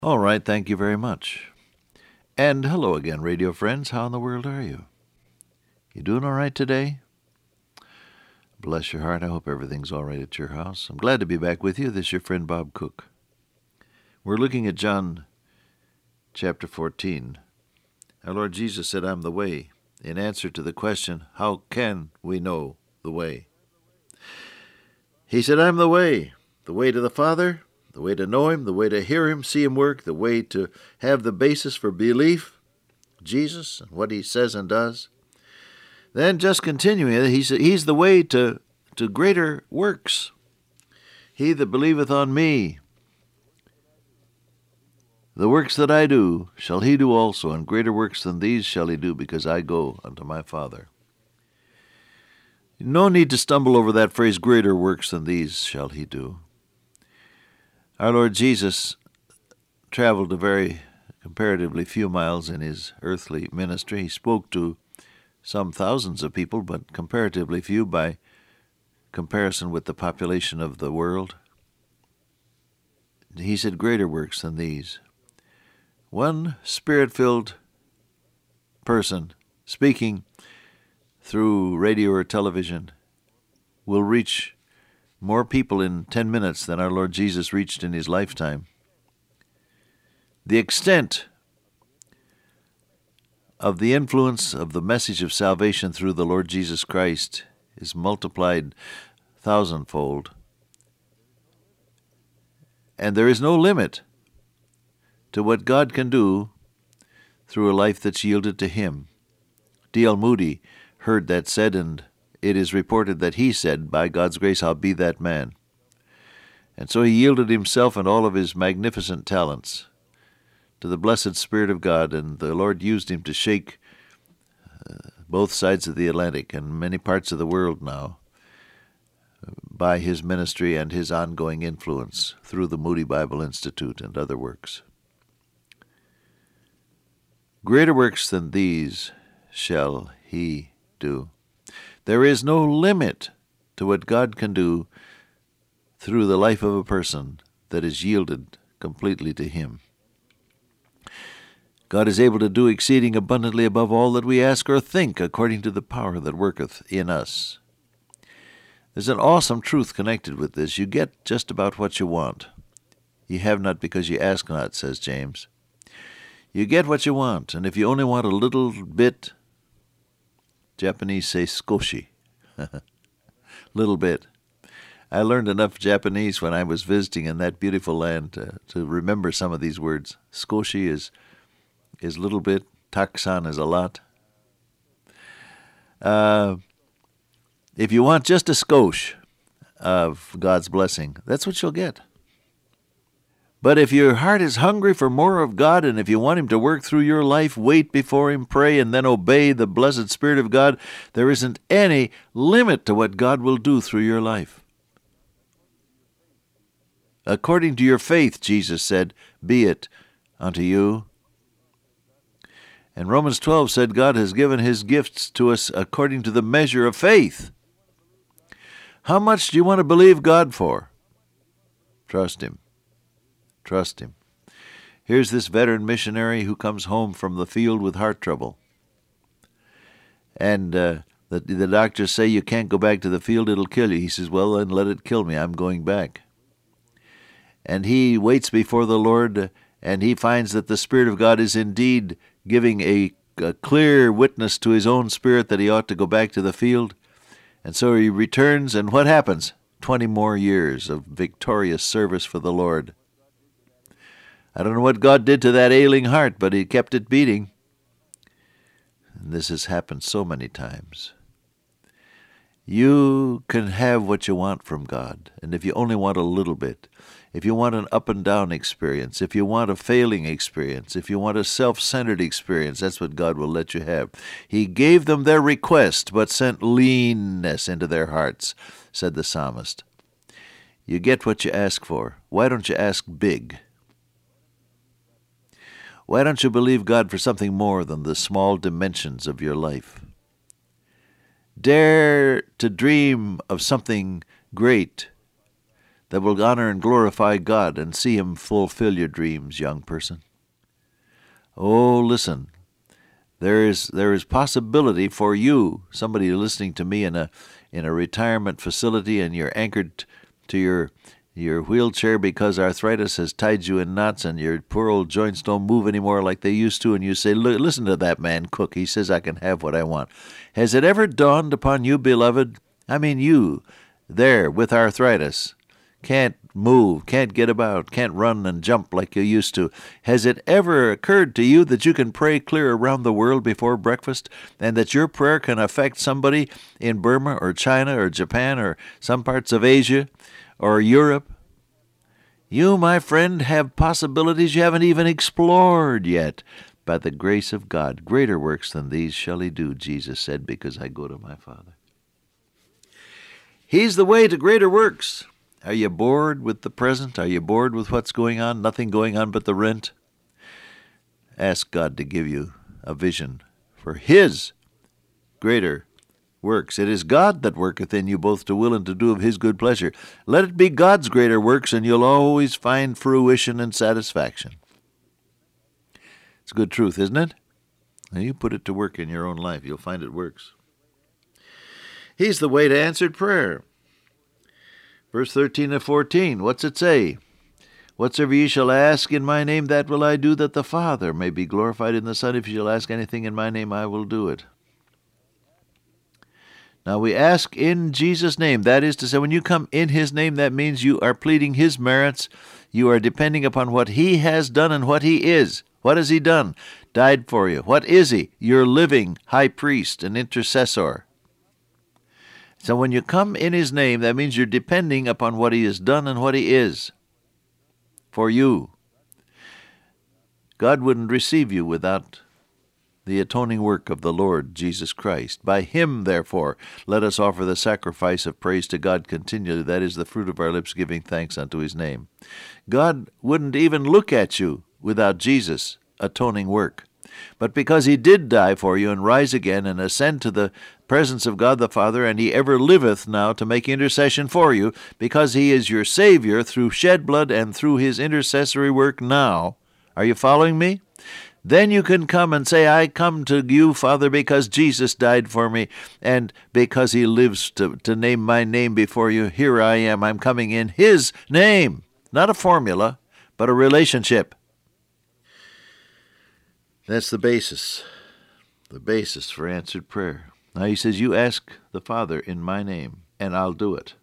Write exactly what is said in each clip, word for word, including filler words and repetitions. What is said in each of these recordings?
All right, thank you very much. And hello again, radio friends. How in the world are you? You doing all right today? Bless your heart. I hope everything's all right at your house. I'm glad to be back with you. This is your friend Bob Cook. We're looking at John chapter fourteen. Our Lord Jesus said, I'm the way, in answer to the question, how can we know the way? He said, I'm the way, the way to the Father, the way to know Him, the way to hear Him, see Him work, the way to have the basis for belief, Jesus and what He says and does. Then just continuing, he said, He's the way to, to greater works. He that believeth on me, the works that I do, shall he do also, and greater works than these shall he do, because I go unto my Father. No need to stumble over that phrase, greater works than these shall he do. Our Lord Jesus traveled a very comparatively few miles in his earthly ministry. He spoke to some thousands of people, but comparatively few by comparison with the population of the world. He said, greater works than these. One spirit-filled person speaking through radio or television will reach more people in ten minutes than our Lord Jesus reached in his lifetime. The extent of the influence of the message of salvation through the Lord Jesus Christ is multiplied thousandfold. And there is no limit to what God can do through a life that's yielded to Him. D L Moody heard that said, and it is reported that he said, by God's grace, I'll be that man. And so he yielded himself and all of his magnificent talents to the blessed Spirit of God, and the Lord used him to shake uh, both sides of the Atlantic and many parts of the world now by his ministry and his ongoing influence through the Moody Bible Institute and other works. Greater works than these shall he do. There is no limit to what God can do through the life of a person that is yielded completely to Him. God is able to do exceeding abundantly above all that we ask or think, according to the power that worketh in us. There's an awesome truth connected with this. You get just about what you want. You have not because you ask not, says James. You get what you want, and if you only want a little bit, Japanese say skoshi, little bit. I learned enough Japanese when I was visiting in that beautiful land to, to remember some of these words. Skoshi is is little bit, takusan is a lot. Uh, if you want just a skosh of God's blessing, that's what you'll get. But if your heart is hungry for more of God, and if you want Him to work through your life, wait before Him, pray, and then obey the blessed Spirit of God, there isn't any limit to what God will do through your life. According to your faith, Jesus said, be it unto you. And Romans twelve said God has given His gifts to us according to the measure of faith. How much do you want to believe God for? Trust Him. Trust Him. Here's this veteran missionary who comes home from the field with heart trouble. And uh, the, the doctors say, you can't go back to the field, it'll kill you. He says, well, then let it kill me, I'm going back. And he waits before the Lord, and he finds that the Spirit of God is indeed giving a, a clear witness to his own spirit that he ought to go back to the field. And so he returns, and what happens? Twenty more years of victorious service for the Lord. I don't know what God did to that ailing heart, but He kept it beating. And this has happened so many times. You can have what you want from God, and if you only want a little bit, if you want an up and down experience, if you want a failing experience, if you want a self-centered experience, that's what God will let you have. He gave them their request, but sent leanness into their hearts, said the psalmist. You get what you ask for. Why don't you ask big? Why don't you believe God for something more than the small dimensions of your life? Dare to dream of something great that will honor and glorify God and see Him fulfill your dreams, young person. Oh, listen, there is there is possibility for you, somebody listening to me in a in a retirement facility, and you're anchored to your your wheelchair because arthritis has tied you in knots and your poor old joints don't move anymore like they used to, and you say, listen to that man Cook, he says I can have what I want. Has it ever dawned upon you, beloved? I mean you, there with arthritis, can't move, can't get about, can't run and jump like you used to. Has it ever occurred to you that you can pray clear around the world before breakfast, and that your prayer can affect somebody in Burma or China or Japan or some parts of Asia or Europe? You, my friend, have possibilities you haven't even explored yet. By the grace of God, greater works than these shall He do, Jesus said, because I go to my Father. He's the way to greater works. Are you bored with the present? Are you bored with what's going on? Nothing going on but the rent? Ask God to give you a vision for His greater works. It is God that worketh in you both to will and to do of His good pleasure. Let it be God's greater works, and you'll always find fruition and satisfaction. It's good truth, isn't it? Now you put it to work in your own life. You'll find it works. He's the way to answered prayer. Verse thirteen and fourteen, what's it say? Whatsoever ye shall ask in my name, that will I do, that the Father may be glorified in the Son. If ye shall ask anything in my name, I will do it. Now we ask in Jesus' name. That is to say, when you come in His name, that means you are pleading His merits. You are depending upon what He has done and what He is. What has He done? Died for you. What is He? Your living high priest and intercessor. So when you come in His name, that means you're depending upon what He has done and what He is for you. God wouldn't receive you without the atoning work of the Lord Jesus Christ. By Him, therefore, let us offer the sacrifice of praise to God continually. That is the fruit of our lips, giving thanks unto His name. God wouldn't even look at you without Jesus' atoning work. But because He did die for you and rise again and ascend to the presence of God the Father, and He ever liveth now to make intercession for you, because He is your Savior through shed blood and through His intercessory work now. Are you following me? Then you can come and say, I come to you, Father, because Jesus died for me, and because He lives to, to name my name before you. Here I am. I'm coming in His name. Not a formula, but a relationship. That's the basis. The basis for answered prayer. Now He says, you ask the Father in my name, and I'll do it.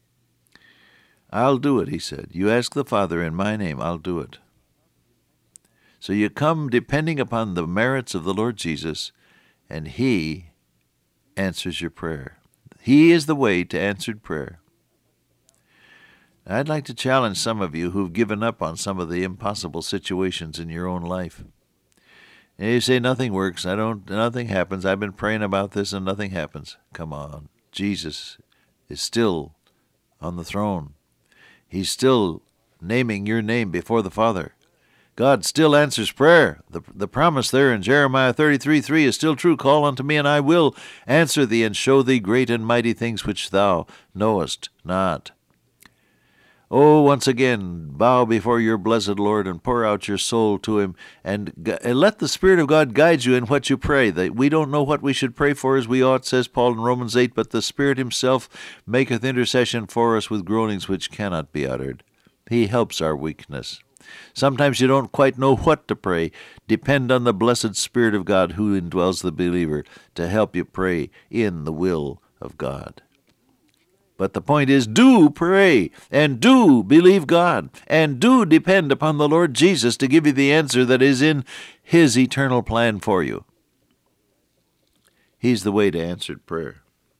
I'll do it, He said. You ask the Father in my name, I'll do it. So you come depending upon the merits of the Lord Jesus, and He answers your prayer. He is the way to answered prayer. I'd like to challenge some of you who've given up on some of the impossible situations in your own life. And you say, nothing works, I don't, nothing happens, I've been praying about this and nothing happens. Come on, Jesus is still on the throne. He's still naming your name before the Father. God still answers prayer. The, the promise there in Jeremiah thirty-three three is still true. Call unto me, and I will answer thee, and show thee great and mighty things which thou knowest not. Oh, once again, bow before your blessed Lord and pour out your soul to Him, and, and let the Spirit of God guide you in what you pray. That we don't know what we should pray for as we ought, says Paul in Romans eight, but the Spirit Himself maketh intercession for us with groanings which cannot be uttered. He helps our weakness. Sometimes you don't quite know what to pray. Depend on the blessed Spirit of God who indwells the believer to help you pray in the will of God. But the point is, do pray, and do believe God, and do depend upon the Lord Jesus to give you the answer that is in His eternal plan for you. He's the way to answered prayer.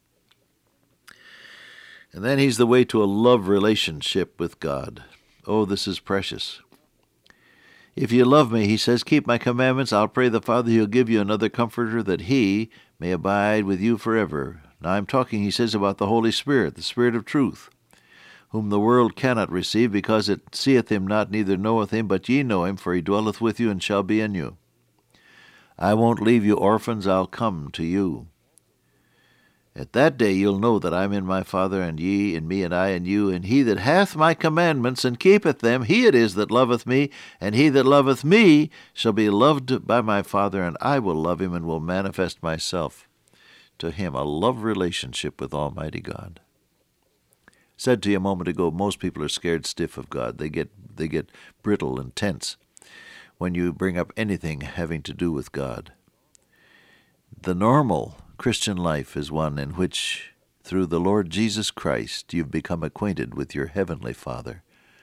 And then He's the way to a love relationship with God. Oh, this is precious. If you love me, He says, keep my commandments. I'll pray the Father, He'll give you another comforter, that He may abide with you forever. Now I'm talking, He says, about the Holy Spirit, the Spirit of truth, whom the world cannot receive, because it seeth Him not, neither knoweth Him, but ye know Him, for He dwelleth with you and shall be in you. I won't leave you orphans, I'll come to you. At that day you'll know that I am in my Father, and ye in me, and I in you. And he that hath my commandments and keepeth them, he it is that loveth me. And he that loveth me shall be loved by my Father, and I will love him, and will manifest myself to him. A love relationship with Almighty God. Said to you a moment ago, most people are scared stiff of God. They get they get brittle and tense when you bring up anything having to do with God. The normal Christian life is one in which, through the Lord Jesus Christ, you've become acquainted with your Heavenly Father.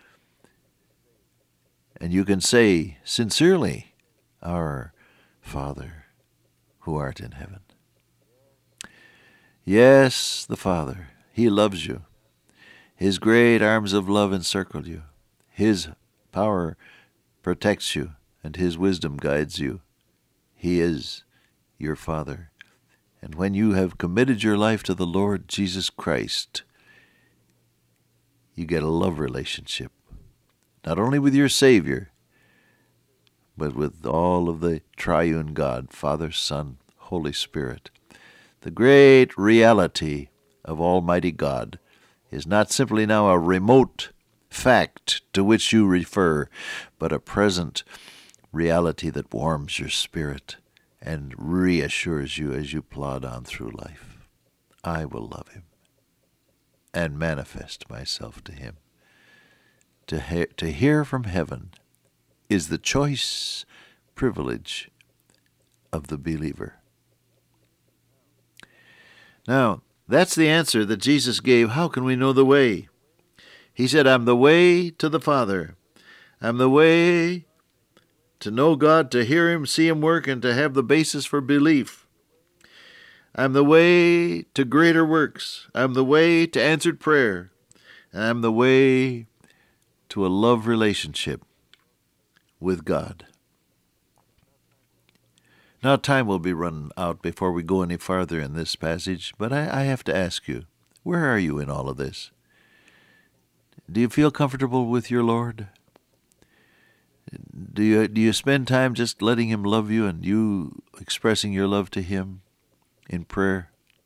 And you can say sincerely, Our Father, who art in heaven. Yes, the Father, He loves you. His great arms of love encircle you. His power protects you, and His wisdom guides you. He is your Father. And when you have committed your life to the Lord Jesus Christ, you get a love relationship, not only with your Savior, but with all of the triune God, Father, Son, Holy Spirit. The great reality of Almighty God is not simply now a remote fact to which you refer, but a present reality that warms your spirit and reassures you as you plod on through life. I will love him and manifest myself to him. To, he- to hear from heaven is the choice privilege of the believer. Now, that's the answer that Jesus gave. How can we know the way? He said, I'm the way to the Father. I'm the way to know God, to hear him, see him work, and to have the basis for belief. I'm the way to greater works. I'm the way to answered prayer. And I'm the way to a love relationship with God. Now time will be run out before we go any farther in this passage, but I, I have to ask you, where are you in all of this? Do you feel comfortable with your Lord? Do you do you spend time just letting him love you and you expressing your love to him in prayer?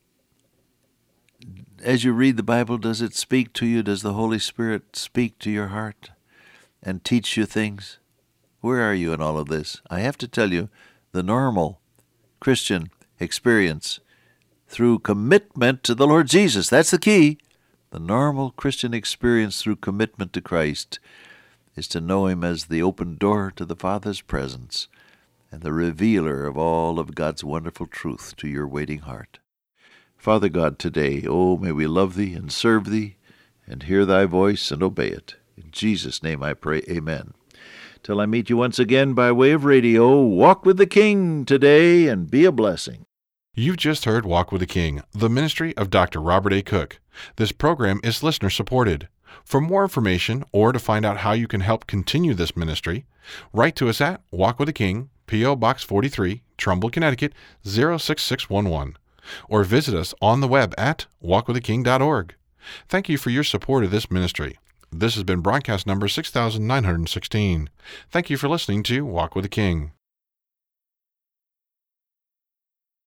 As you read the Bible, does it speak to you? Does the Holy Spirit speak to your heart and teach you things? Where are you in all of this? I have to tell you, the normal Christian experience through commitment to the Lord Jesus, that's the key. The normal Christian experience through commitment to Christ is to know him as the open door to the Father's presence and the revealer of all of God's wonderful truth to your waiting heart. Father God, today, oh, may we love thee and serve thee and hear thy voice and obey it. In Jesus' name I pray, amen. Till I meet you once again by way of radio, walk with the King today and be a blessing. You've just heard Walk with the King, the ministry of Doctor Robert A. Cook. This program is listener-supported. For more information or to find out how you can help continue this ministry, write to us at Walk with the King, P O. Box forty-three, Trumbull, Connecticut, zero six six one one, or visit us on the web at walk with the king dot org. Thank you for your support of this ministry. This has been broadcast number six thousand nine hundred sixteen. Thank you for listening to Walk with the King.